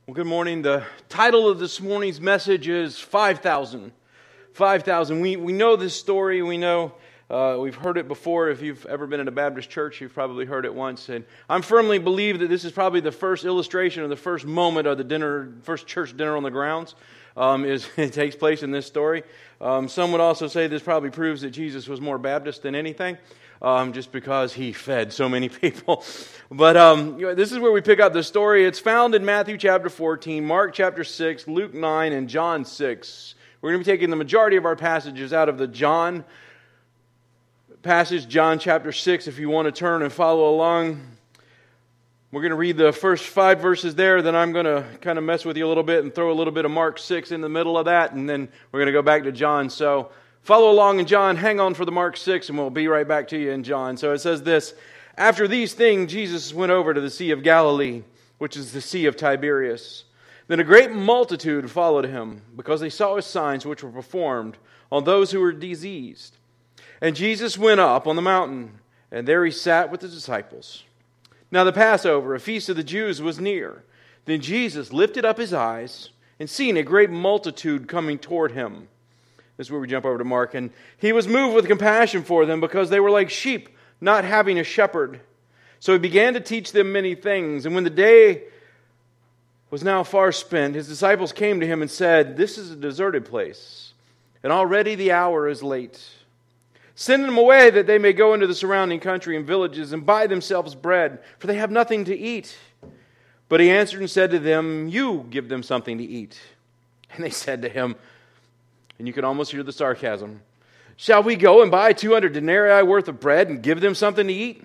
Well, good morning. The title of this morning's message is 5,000. 5,000. We know this story. We know we've heard it before. If you've ever been in a Baptist church, you've probably heard it once. And I firmly believe that this is probably the first illustration or the first moment of the first church dinner on the grounds. It takes place in this story. Some would also say this probably proves that Jesus was more Baptist than anything. Just because he fed so many people. But this is where we pick up the story. It's found in Matthew chapter 14, Mark chapter 6, Luke 9, and John 6. We're going to be taking the majority of our passages out of the John passage, John chapter 6, if you want to turn and follow along. We're going to read the first 5 verses there, then I'm going to kind of mess with you a little bit and throw a little bit of Mark 6 in the middle of that, and then we're going to go back to John. So follow along in John, hang on for the Mark 6, and we'll be right back to you in John. So it says this: After these things, Jesus went over to the Sea of Galilee, which is the Sea of Tiberias. Then a great multitude followed him, because they saw his signs which were performed on those who were diseased. And Jesus went up on the mountain, and there he sat with the disciples. Now the Passover, a feast of the Jews, was near. Then Jesus lifted up his eyes, and seeing a great multitude coming toward him. This is where we jump over to Mark. And he was moved with compassion for them, because they were like sheep, not having a shepherd. So he began to teach them many things. And when the day was now far spent, his disciples came to him and said, "This is a deserted place, and already the hour is late. Send them away that they may go into the surrounding country and villages and buy themselves bread, for they have nothing to eat." But he answered and said to them, "You give them something to eat." And they said to him, and you can almost hear the sarcasm, "Shall we go and buy 200 denarii worth of bread and give them something to eat?"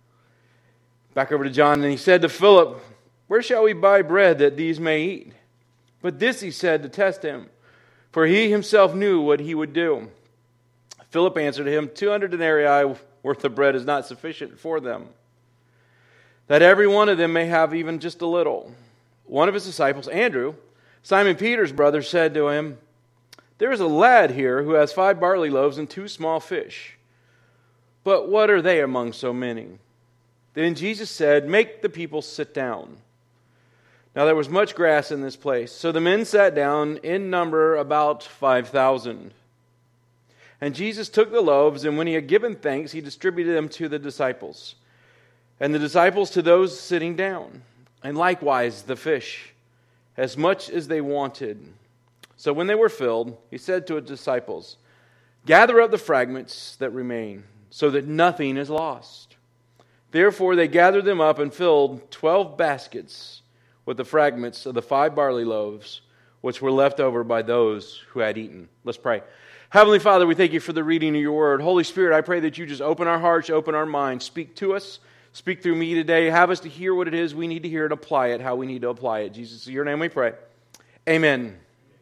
Back over to John, and he said to Philip, "Where shall we buy bread that these may eat?" But this he said to test him, for he himself knew what he would do. Philip answered him, 200 denarii worth of bread is not sufficient for them, that every one of them may have even just a little. One of his disciples, Andrew, Simon Peter's brother, said to him, "There is a lad here who has 5 barley loaves and 2 small fish. But what are they among so many?" Then Jesus said, "Make the people sit down." Now there was much grass in this place, so the men sat down, in number about 5,000. And Jesus took the loaves, and when he had given thanks, he distributed them to the disciples, and the disciples to those sitting down, and likewise the fish, as much as they wanted. So when they were filled, he said to his disciples, "Gather up the fragments that remain, so that nothing is lost." Therefore they gathered them up and filled 12 baskets with the fragments of the 5 barley loaves, which were left over by those who had eaten. Let's pray. Heavenly Father, we thank you for the reading of your word. Holy Spirit, I pray that you just open our hearts, open our minds, speak to us, speak through me today. Have us to hear what it is we need to hear and apply it, how we need to apply it. Jesus, in your name we pray. Amen.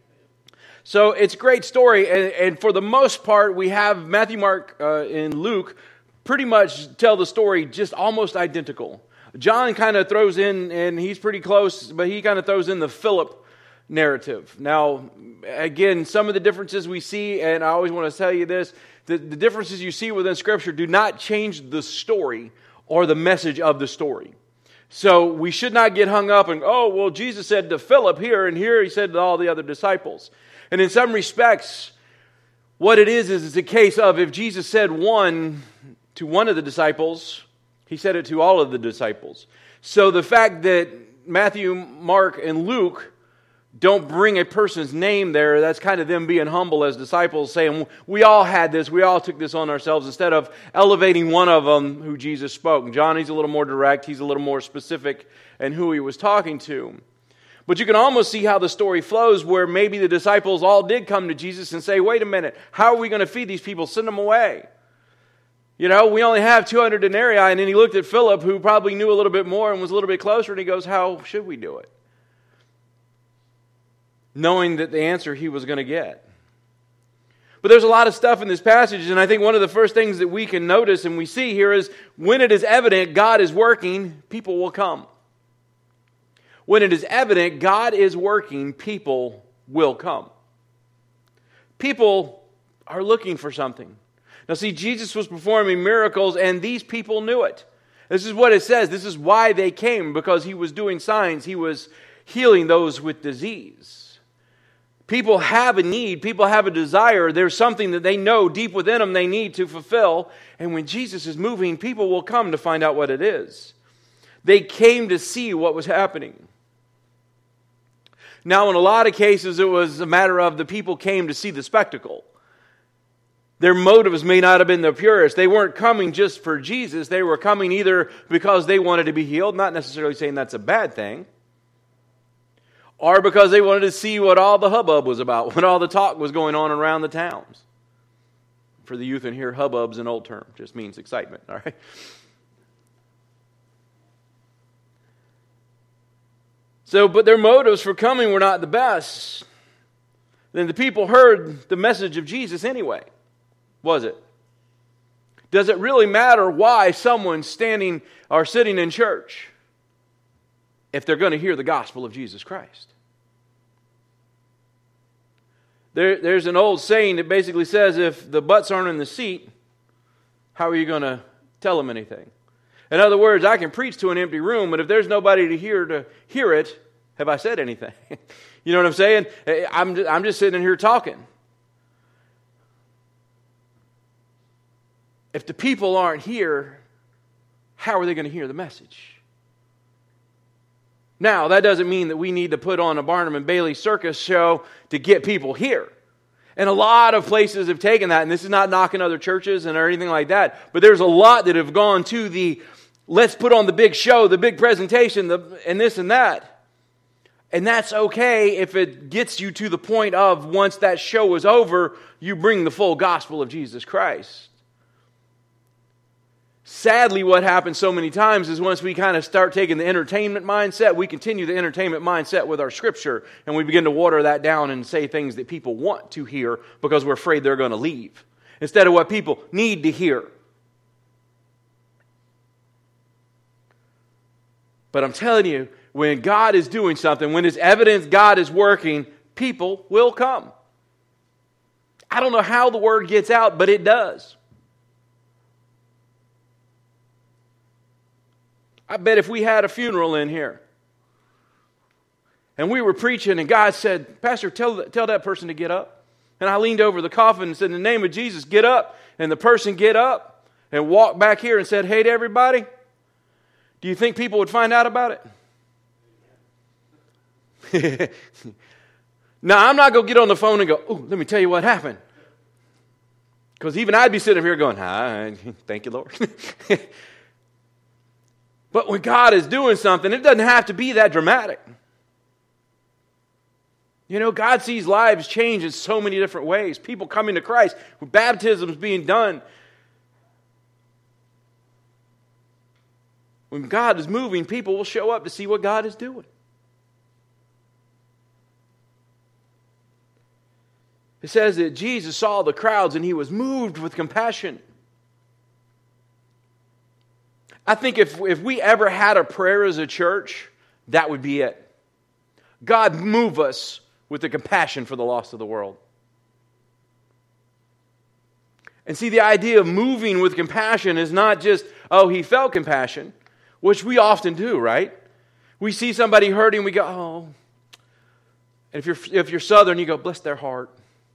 So it's a great story, and for the most part, we have Matthew, Mark, and Luke pretty much tell the story just almost identical. John kind of throws in, and he's pretty close, but he kind of throws in the Philip narrative. Now, again, some of the differences we see, and I always want to tell you this, the differences you see within Scripture do not change the story or the message of the story. So we should not get hung up and, oh, well, Jesus said to Philip here, and here he said to all the other disciples. And in some respects, what it is it's a case of if Jesus said one to one of the disciples, he said it to all of the disciples. So the fact that Matthew, Mark, and Luke don't bring a person's name there, that's kind of them being humble as disciples, saying, we all had this, we all took this on ourselves, instead of elevating one of them who Jesus spoke. John, he's a little more direct, he's a little more specific in who he was talking to. But you can almost see how the story flows, where maybe the disciples all did come to Jesus and say, wait a minute, how are we going to feed these people? Send them away. You know, we only have 200 denarii, and then he looked at Philip, who probably knew a little bit more and was a little bit closer, and he goes, how should we do it? Knowing that the answer he was going to get. But there's a lot of stuff in this passage, and I think one of the first things that we can notice and we see here is when it is evident God is working, people will come. When it is evident God is working, people will come. People are looking for something. Now see, Jesus was performing miracles, and these people knew it. This is what it says. This is why they came, because he was doing signs. He was healing those with disease. People have a need. People have a desire. There's something that they know deep within them they need to fulfill. And when Jesus is moving, people will come to find out what it is. They came to see what was happening. Now, in a lot of cases, it was a matter of the people came to see the spectacle. Their motives may not have been the purest. They weren't coming just for Jesus. They were coming either because they wanted to be healed, not necessarily saying that's a bad thing, or because they wanted to see what all the hubbub was about, what all the talk was going on around the towns. For the youth in here, hubbub's an old term. Just means excitement, all right? So, but their motives for coming were not the best. Then the people heard the message of Jesus anyway, was it? Does it really matter why someone's standing or sitting in church if they're going to hear the gospel of Jesus Christ? There's an old saying that basically says if the butts aren't in the seat, how are you going to tell them anything? In other words, I can preach to an empty room, but if there's nobody to hear it, have I said anything? You know what I'm saying? I'm just sitting in here talking. If the people aren't here, how are they going to hear the message? Now, that doesn't mean that we need to put on a Barnum and Bailey circus show to get people here. And a lot of places have taken that, and this is not knocking other churches or anything like that, but there's a lot that have gone to the let's put on the big show, the big presentation, and this and that. And that's okay if it gets you to the point of once that show is over, you bring the full gospel of Jesus Christ. Sadly, what happens so many times is once we kind of start taking the entertainment mindset, we continue the entertainment mindset with our scripture, and we begin to water that down and say things that people want to hear because we're afraid they're going to leave, instead of what people need to hear. But I'm telling you, when God is doing something, when it's evidence God is working, people will come. I don't know how the word gets out, but it does. I bet if we had a funeral in here and we were preaching and God said, Pastor, tell that person to get up. And I leaned over the coffin and said, in the name of Jesus, get up. And the person get up and walked back here and said, hey to everybody. Do you think people would find out about it? Now, I'm not going to get on the phone and go, oh, let me tell you what happened. Because even I'd be sitting here going, thank you, Lord. But when God is doing something, it doesn't have to be that dramatic. You know, God sees lives change in so many different ways. People coming to Christ, baptisms being done. When God is moving, people will show up to see what God is doing. It says that Jesus saw the crowds and he was moved with compassion. I think if we ever had a prayer as a church, that would be it. God, move us with the compassion for the lost of the world. And see, the idea of moving with compassion is not just, oh, he felt compassion, which we often do, right? We see somebody hurting, we go, oh. And if you're Southern, you go, bless their heart.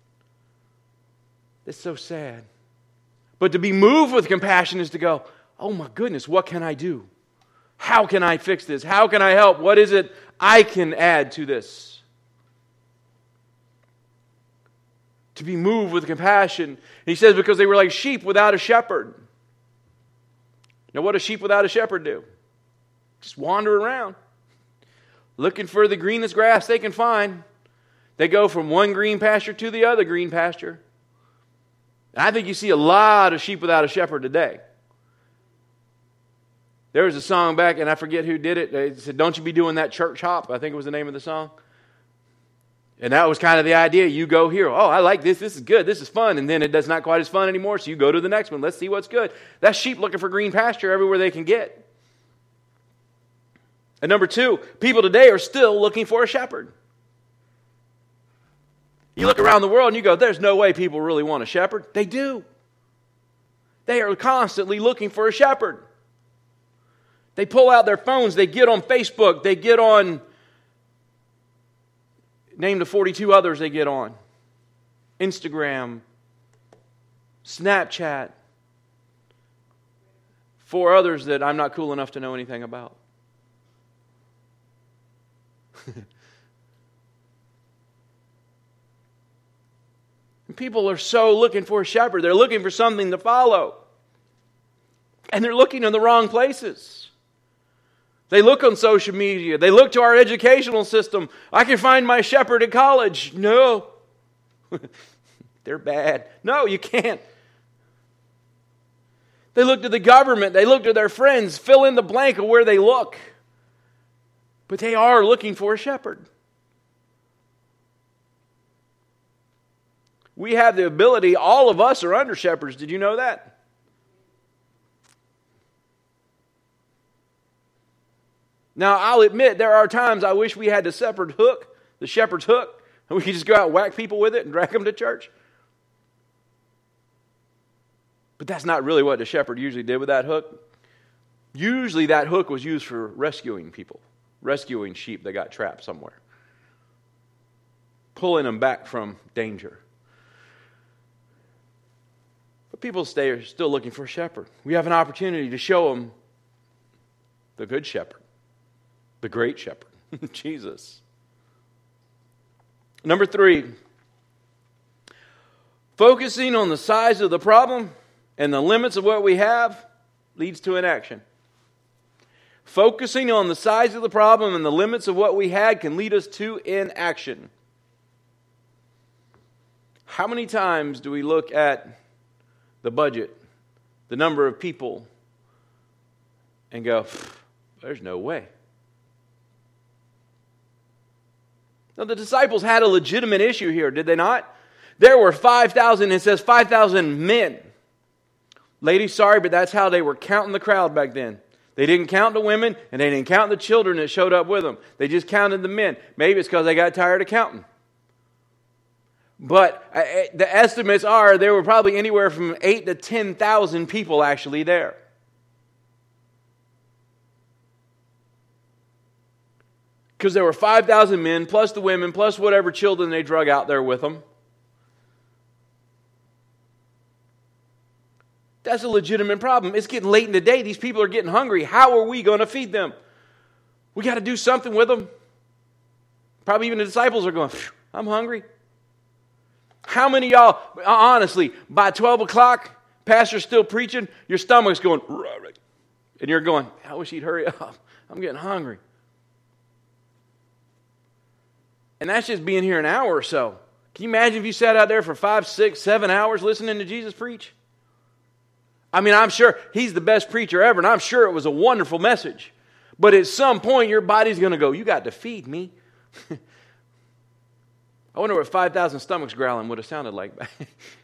It's so sad. But to be moved with compassion is to go, oh my goodness, what can I do? How can I fix this? How can I help? What is it I can add to this? To be moved with compassion. And he says because they were like sheep without a shepherd. Now what does sheep without a shepherd do? Just wander around, looking for the greenest grass they can find. They go from one green pasture to the other green pasture. And I think you see a lot of sheep without a shepherd today. There was a song back, and I forget who did it. It said, don't you be doing that church hop, I think it was the name of the song. And that was kind of the idea. You go here. Oh, I like this. This is good. This is fun. And then it does not quite as fun anymore, so you go to the next one. Let's see what's good. That's sheep looking for green pasture everywhere they can get. And number two, people today are still looking for a shepherd. You look around the world and you go, there's no way people really want a shepherd. They do. They are constantly looking for a shepherd. They pull out their phones, they get on Facebook, they get on Name the 42 others they get on. Instagram, Snapchat. 4 others that I'm not cool enough to know anything about. And people are so looking for a shepherd. They're looking for something to follow. And they're looking in the wrong places. They look on social media. They look to our educational system. I can find my shepherd at college. No. They're bad. No, you can't. They look to the government. They look to their friends. Fill in the blank of where they look. But they are looking for a shepherd. We have the ability, all of us are under shepherds. Did you know that? Now, I'll admit, there are times I wish we had the shepherd's hook, and we could just go out and whack people with it and drag them to church. But that's not really what the shepherd usually did with that hook. Usually that hook was used for rescuing people, rescuing sheep that got trapped somewhere, pulling them back from danger. But people are still looking for a shepherd. We have an opportunity to show them the good shepherd. The great shepherd, Jesus. Number 3, focusing on the size of the problem and the limits of what we have leads to inaction. Focusing on the size of the problem and the limits of what we had can lead us to inaction. How many times do we look at the budget, the number of people, and go, there's no way? Now, the disciples had a legitimate issue here, did they not? There were 5,000, it says 5,000 men. Ladies, sorry, but that's how they were counting the crowd back then. They didn't count the women, and they didn't count the children that showed up with them. They just counted the men. Maybe it's because they got tired of counting. But the estimates are there were probably anywhere from 8,000 to 10,000 people actually there. Because there were 5,000 men, plus the women, plus whatever children they drug out there with them. That's a legitimate problem. It's getting late in the day. These people are getting hungry. How are we going to feed them? We got to do something with them. Probably even the disciples are going, I'm hungry. How many of y'all, honestly, by 12 o'clock, pastor's still preaching, your stomach's going, and you're going, I wish he'd hurry up. I'm getting hungry. And that's just being here an hour or so. Can you imagine if you sat out there for 5, 6, 7 hours listening to Jesus preach? I mean, I'm sure he's the best preacher ever, and I'm sure it was a wonderful message. But at some point, your body's going to go, you got to feed me. I wonder what 5,000 stomachs growling would have sounded like. Because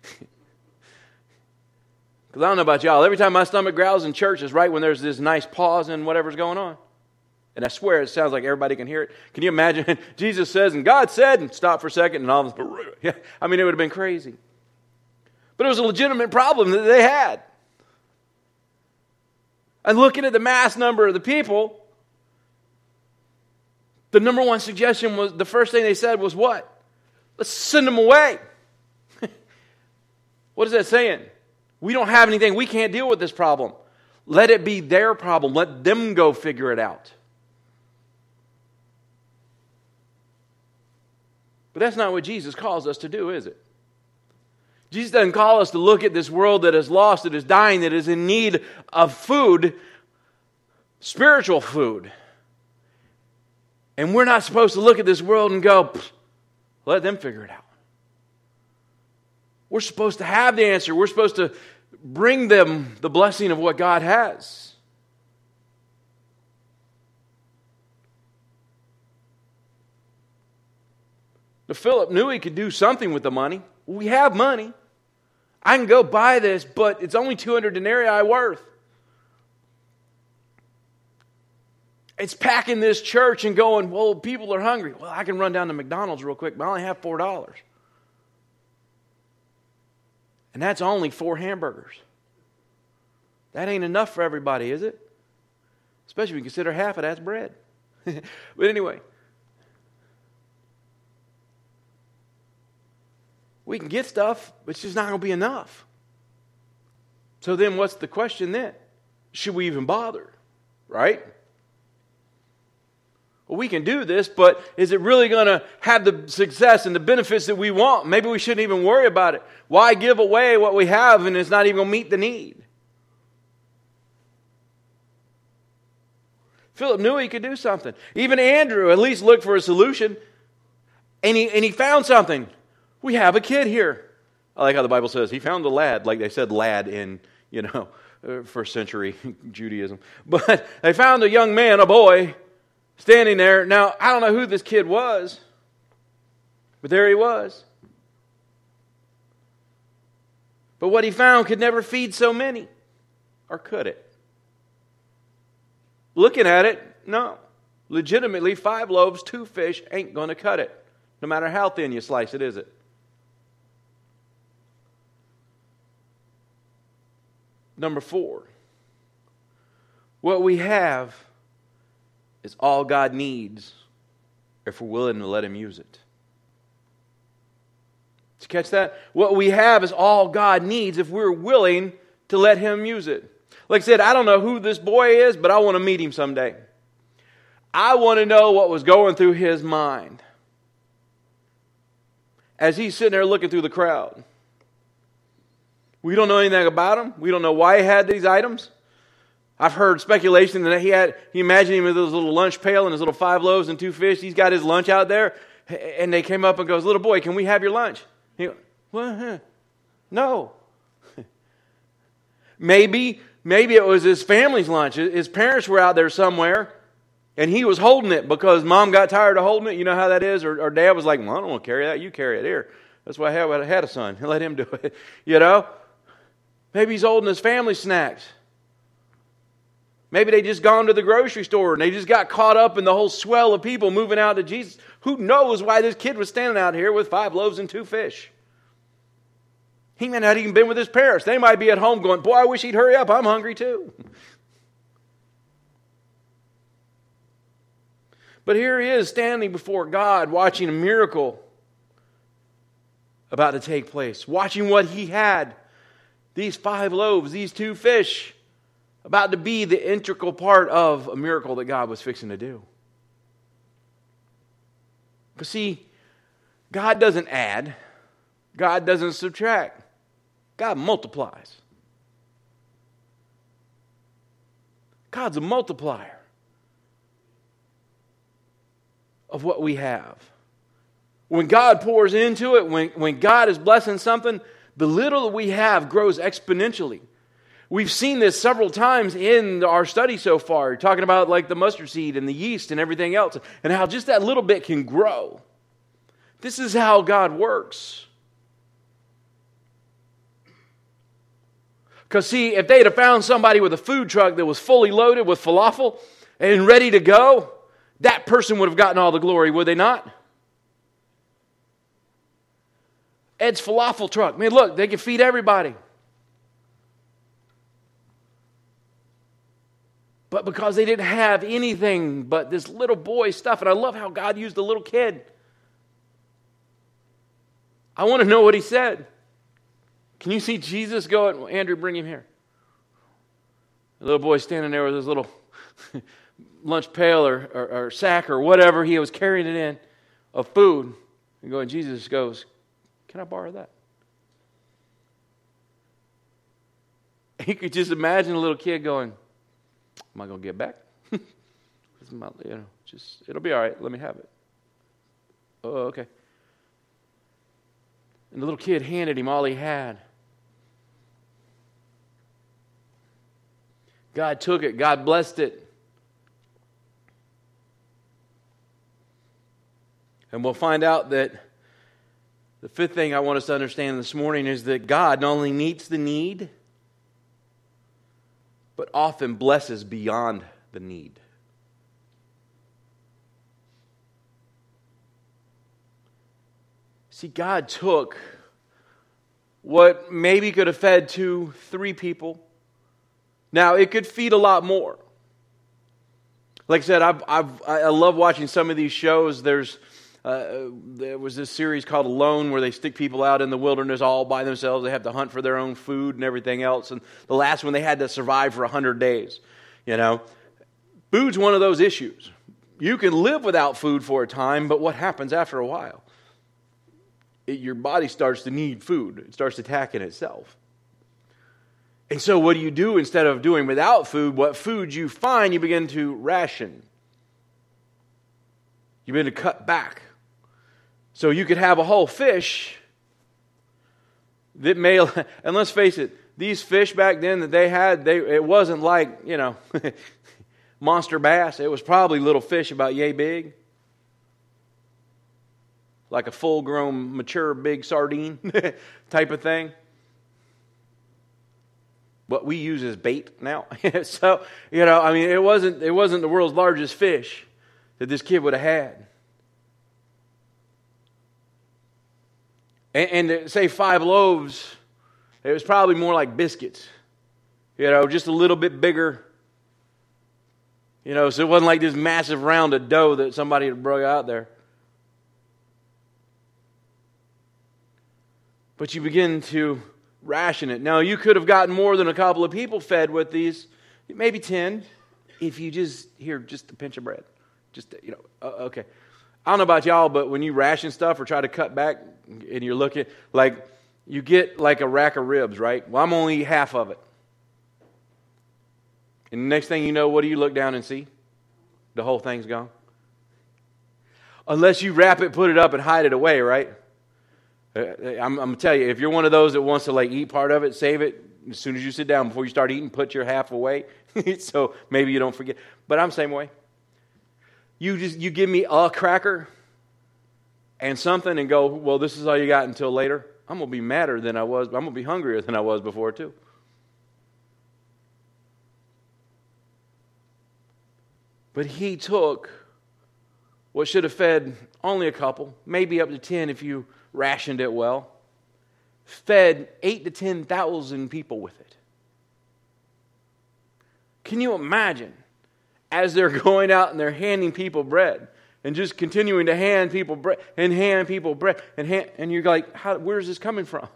I don't know about y'all. Every time my stomach growls in church is right when there's this nice pause in whatever's going on. And I swear it sounds like everybody can hear it. Can you imagine? Jesus says, and God said, and stop for a second, and all of us, yeah. I mean, it would have been crazy. But it was a legitimate problem that they had. And looking at the mass number of the people, the number one suggestion was, the first thing they said was what? Let's send them away. What is that saying? We don't have anything. We can't deal with this problem. Let it be their problem. Let them go figure it out. But that's not what Jesus calls us to do, is it? Jesus doesn't call us to look at this world that is lost, that is dying, that is in need of food, spiritual food. And we're not supposed to look at this world and go, let them figure it out. We're supposed to have the answer. We're supposed to bring them the blessing of what God has. But Philip knew he could do something with the money. We have money. I can go buy this, but it's only 200 denarii worth. It's packing this church and going, well, people are hungry. Well, I can run down to McDonald's real quick, but I only have $4. And that's only 4 hamburgers. That ain't enough for everybody, is it? Especially when you consider half of that's bread. But anyway, We can get stuff, but it's just not going to be enough. So then what's the question then? Should we even bother? Right? Well, we can do this, but is it really going to have the success and the benefits that we want? Maybe we shouldn't even worry about it. Why give away what we have and it's not even going to meet the need? Philip knew he could do something. Even Andrew at least looked for a solution, and he found something. We have a kid here. I like how the Bible says he found a lad, like they said lad in, first century Judaism. But they found a young man, a boy, standing there. Now, I don't know who this kid was, but there he was. But what he found could never feed so many, or could it? Looking at it, no. Legitimately, 5 loaves, 2 fish ain't going to cut it, no matter how thin you slice it, is it? Number 4, what we have is all God needs if we're willing to let Him use it. Did you catch that? What we have is all God needs if we're willing to let Him use it. Like I said, I don't know who this boy is, but I want to meet him someday. I want to know what was going through his mind as he's sitting there looking through the crowd. We don't know anything about him. We don't know why he had these items. I've heard speculation that you imagine him with his little lunch pail and his little 5 loaves and 2 fish. He's got his lunch out there, and they came up and goes, "Little boy, can we have your lunch?" He goes, "What? No." Maybe it was his family's lunch. His parents were out there somewhere, and he was holding it because mom got tired of holding it. You know how that is? Or dad was like, "Well, I don't want to carry that. You carry it here." That's why I had a son. Let him do it. Maybe he's holding his family snacks. Maybe they just gone to the grocery store and they just got caught up in the whole swell of people moving out to Jesus. Who knows why this kid was standing out here with 5 loaves and 2 fish? He may not even been with his parents. They might be at home going, "Boy, I wish he'd hurry up. I'm hungry too." But here he is standing before God, watching a miracle about to take place. Watching what he had. These 5 loaves, these 2 fish, about to be the integral part of a miracle that God was fixing to do. But see, God doesn't add. God doesn't subtract. God multiplies. God's a multiplier of what we have. When God pours into it, when God is blessing something, the little that we have grows exponentially. We've seen this several times in our study so far, talking about like the mustard seed and the yeast and everything else, and how just that little bit can grow. This is how God works. Because see, if they'd have found somebody with a food truck that was fully loaded with falafel and ready to go, that person would have gotten all the glory, would they not? Ed's falafel truck. Man, look, they can feed everybody. But because they didn't have anything but this little boy stuff, and I love how God used the little kid. I want to know what he said. Can you see Jesus going, "Andrew, bring him here"? The little boy standing there with his little lunch pail or sack or whatever he was carrying it in of food. And going, Jesus goes, "Can I borrow that?" You could just imagine a little kid going, "Am I going to get back? It'll be all right. Let me have it." "Oh, okay." And the little kid handed him all he had. God took it. God blessed it. And we'll find out that the 5th thing I want us to understand this morning is that God not only meets the need, but often blesses beyond the need. See, God took what maybe could have fed 2, 3 people. Now, it could feed a lot more. Like I said, I love watching some of these shows. There's there was this series called Alone where they stick people out in the wilderness all by themselves. They have to hunt for their own food and everything else. And the last one, they had to survive for 100 days. Food's one of those issues. You can live without food for a time, but what happens after a while? Your body starts to need food. It starts attacking itself. And so what do you do instead of doing without food? What food you find, you begin to ration. You begin to cut back. So you could have a whole fish that may, and let's face it, these fish back then that they had, it wasn't like, monster bass. It was probably little fish about yay big. Like a full-grown, mature, big sardine type of thing. What we use as bait now. So, it wasn't the world's largest fish that this kid would have had. And to say 5 loaves, it was probably more like biscuits. Just a little bit bigger. So it wasn't like this massive round of dough that somebody had brought out there. But you begin to ration it. Now, you could have gotten more than a couple of people fed with these, maybe 10, if you just a pinch of bread. Okay. I don't know about y'all, but when you ration stuff or try to cut back and you're looking, like, you get like a rack of ribs, right? Well, I'm only eat half of it. And the next thing you know, what do you look down and see? The whole thing's gone. Unless you wrap it, put it up, and hide it away, right? I'm going to tell you, if you're one of those that wants to eat part of it, save it. As soon as you sit down, before you start eating, put your half away. So maybe you don't forget. But I'm the same way. You give me a cracker and something and go, well, this is all you got until later. I'm going to be madder than I was. I'm going to be hungrier than I was before too. But he took what should have fed only a couple, maybe up to 10 if you rationed it well, fed 8,000 to 10,000 people with it. Can you imagine as they're going out and they're handing people bread and just continuing to hand people bread and hand people bread and you're like, where's this coming from?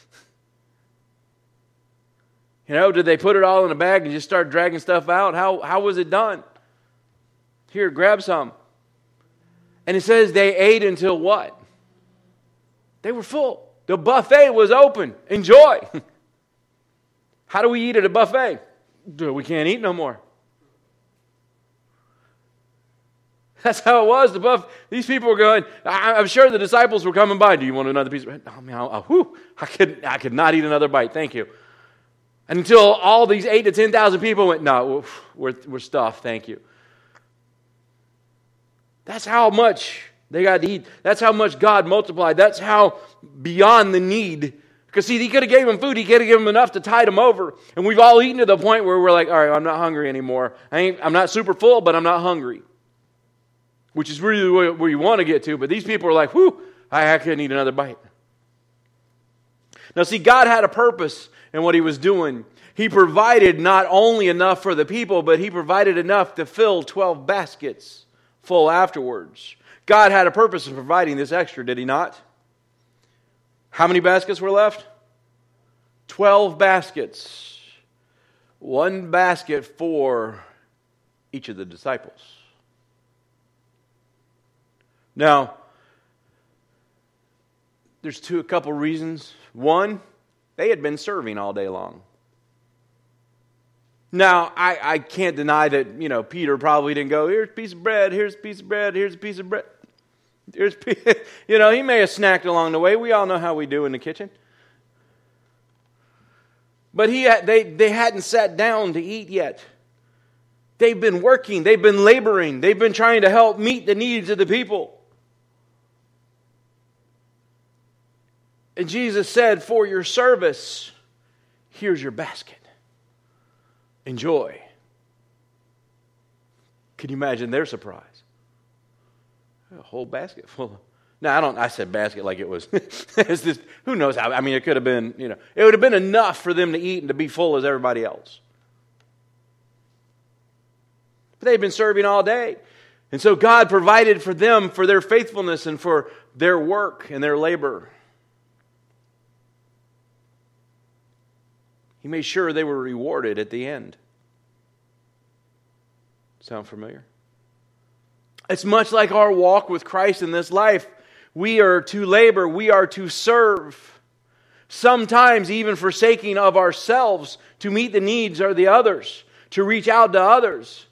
Did they put it all in a bag and just start dragging stuff out? How was it done? Here, grab some. And it says they ate until what? They were full. The buffet was open. Enjoy. How do we eat at a buffet? We can't eat no more. That's how it was. These people were going, I'm sure the disciples were coming by. Do you want another piece of bread? I could not eat another bite. Thank you. And until all these 8,000 to 10,000 people went, no, we're stuffed. Thank you. That's how much they got to eat. That's how much God multiplied. That's how beyond the need. Because see, he could have gave them food. He could have given them enough to tide them over. And we've all eaten to the point where we're like, all right, I'm not hungry anymore. I'm not super full, but I'm not hungry. Which is really where you want to get to. But these people are like, I couldn't eat another bite. Now see, God had a purpose in what he was doing. He provided not only enough for the people, but he provided enough to fill 12 baskets full afterwards. God had a purpose in providing this extra, did he not? How many baskets were left? 12 baskets. 1 basket for each of the disciples. Now, there's a couple reasons. One, they had been serving all day long. Now, I can't deny that, Peter probably didn't go, here's a piece of bread, here's a piece of bread, here's a piece of bread. He may have snacked along the way. We all know how we do in the kitchen. But they hadn't sat down to eat yet. They've been working, they've been laboring, they've been trying to help meet the needs of the people. And Jesus said, for your service, here's your basket. Enjoy. Can you imagine their surprise? A whole basket full of... Now, I said basket like it was... it's this, who knows how... it could have been, it would have been enough for them to eat and to be full as everybody else. But they've been serving all day. And so God provided for them for their faithfulness and for their work and their labor. He made sure they were rewarded at the end. Sound familiar? It's much like our walk with Christ in this life. We are to labor, we are to serve. Sometimes even forsaking of ourselves to meet the needs of the others, to reach out to others.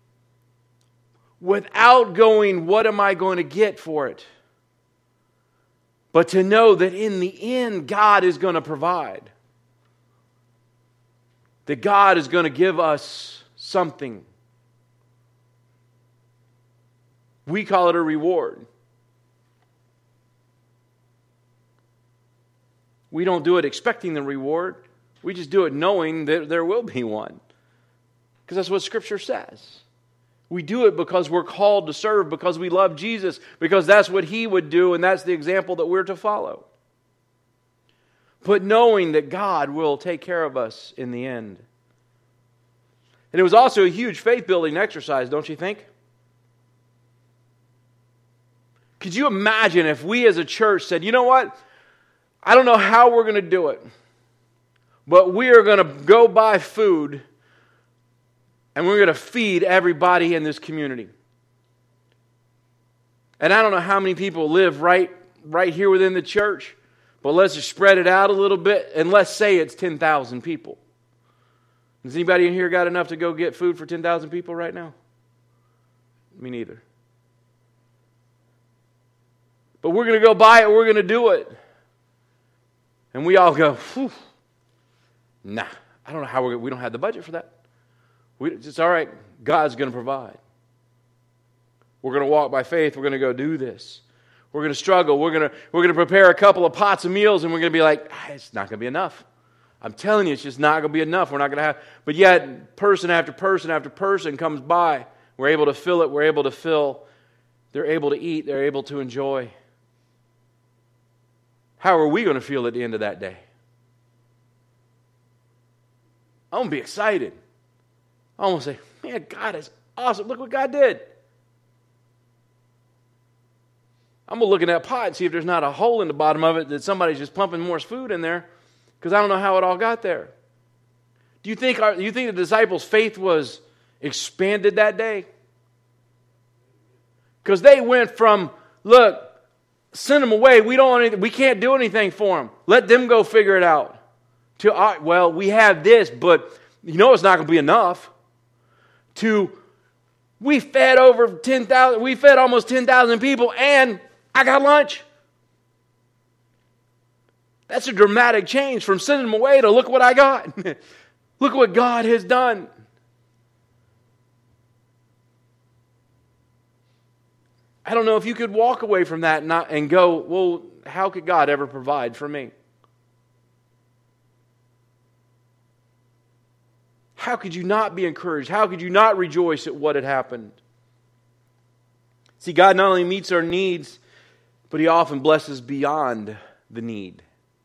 Without going, what am I going to get for it? But to know that in the end, God is going to provide. That God is going to give us something. We call it a reward. We don't do it expecting the reward. We just do it knowing that there will be one. Because that's what Scripture says. We do it because we're called to serve, because we love Jesus, because that's what He would do, and that's the example that we're to follow. But knowing that God will take care of us in the end. And it was also a huge faith-building exercise, don't you think? Could you imagine if we as a church said, you know what? I don't know how we're going to do it, but we are going to go buy food and we're going to feed everybody in this community. And I don't know how many people live right here within the church, but let's just spread it out a little bit, and let's say it's 10,000 people. Has anybody in here got enough to go get food for 10,000 people right now? Me neither. But we're going to go buy it, we're going to do it. And we all go, nah, I don't know how we don't have the budget for that. It's all right, God's going to provide. We're going to walk by faith, we're going to go do this. We're going to struggle, we're going to prepare a couple of pots of meals, and we're going to be like, it's not going to be enough. I'm telling you, it's just not going to be enough. We're not going to have, but yet person after person after person comes by. We're able to fill it, we're able to fill. They're able to eat, they're able to enjoy. How are we going to feel at the end of that day? I'm going to be excited. I'm going to say, man, God is awesome. Look what God did. I'm going to look in that pot and see if there's not a hole in the bottom of it that somebody's just pumping more food in there, because I don't know how it all got there. Do you think the disciples' faith was expanded that day? Because they went from, look, send them away. We can't do anything for them. Let them go figure it out. To, well, we have this, but you know it's not going to be enough. To, we fed over 10,000. We fed almost 10,000 people, and I got lunch. That's a dramatic change from sending them away to look what I got. Look what God has done. I don't know if you could walk away from that and go, well, how could God ever provide for me? How could you not be encouraged? How could you not rejoice at what had happened? See, God not only meets our needs, but He often blesses beyond the need.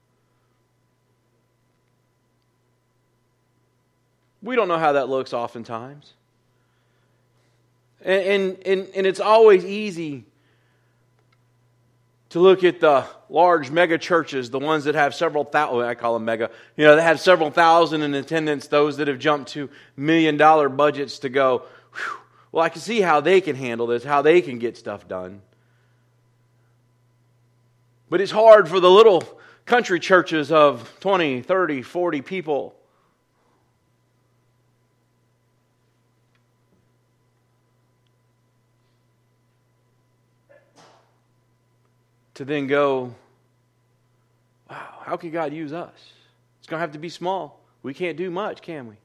We don't know how that looks oftentimes. And it's always easy to look at the large mega churches, the ones that have several thousand, I call them mega, that have several thousand in attendance, those that have jumped to $1 million budgets to go, well, I can see how they can handle this, how they can get stuff done. But it's hard for the little country churches of 20, 30, 40 people. To then go, wow, how can God use us? It's going to have to be small. We can't do much, can we?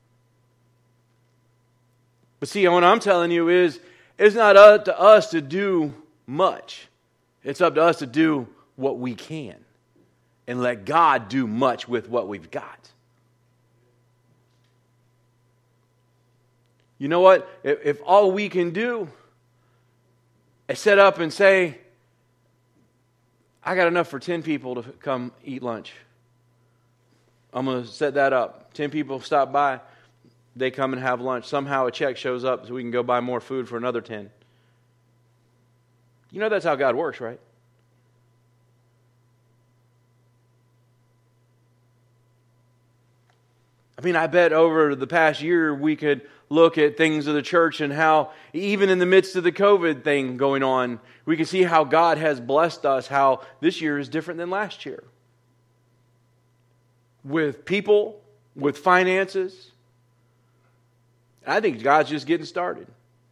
But see, what I'm telling you is, it's not up to us to do much. It's up to us to do what we can and let God do much with what we've got. You know what? If all we can do is set up and say, I got enough for 10 people to come eat lunch. I'm going to set that up. 10 people stop by. They come and have lunch. Somehow a check shows up so we can go buy more food for another 10. You know that's how God works, right? I mean, I bet over the past year we could look at things of the church and how, even in the midst of the COVID thing going on, we can see how God has blessed us, how this year is different than last year. With people, with finances. I think God's just getting started.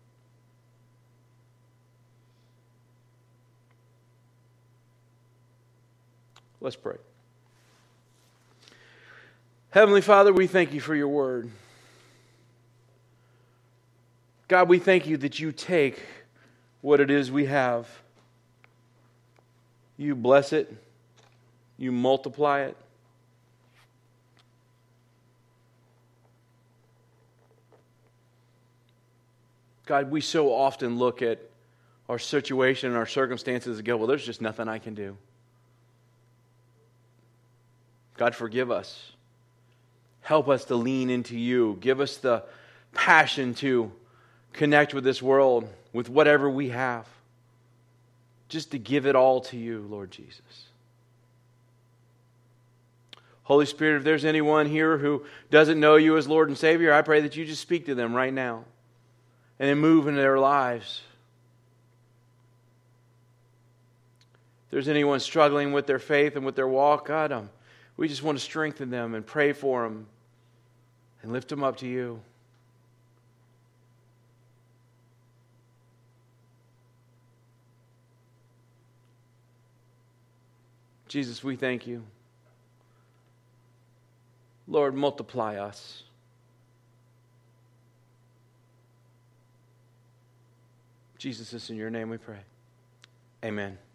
Let's pray. Heavenly Father, we thank you for your word. God, we thank you that you take what it is we have. You bless it. You multiply it. God, we so often look at our situation and our circumstances and go, well, there's just nothing I can do. God, forgive us. Help us to lean into you. Give us the passion to connect with this world with whatever we have. Just to give it all to you, Lord Jesus. Holy Spirit, if there's anyone here who doesn't know you as Lord and Savior, I pray that you just speak to them right now and then move into their lives. If there's anyone struggling with their faith and with their walk, God, we just want to strengthen them and pray for them and lift them up to you. Jesus, we thank you. Lord, multiply us. Jesus, it's in your name we pray. Amen.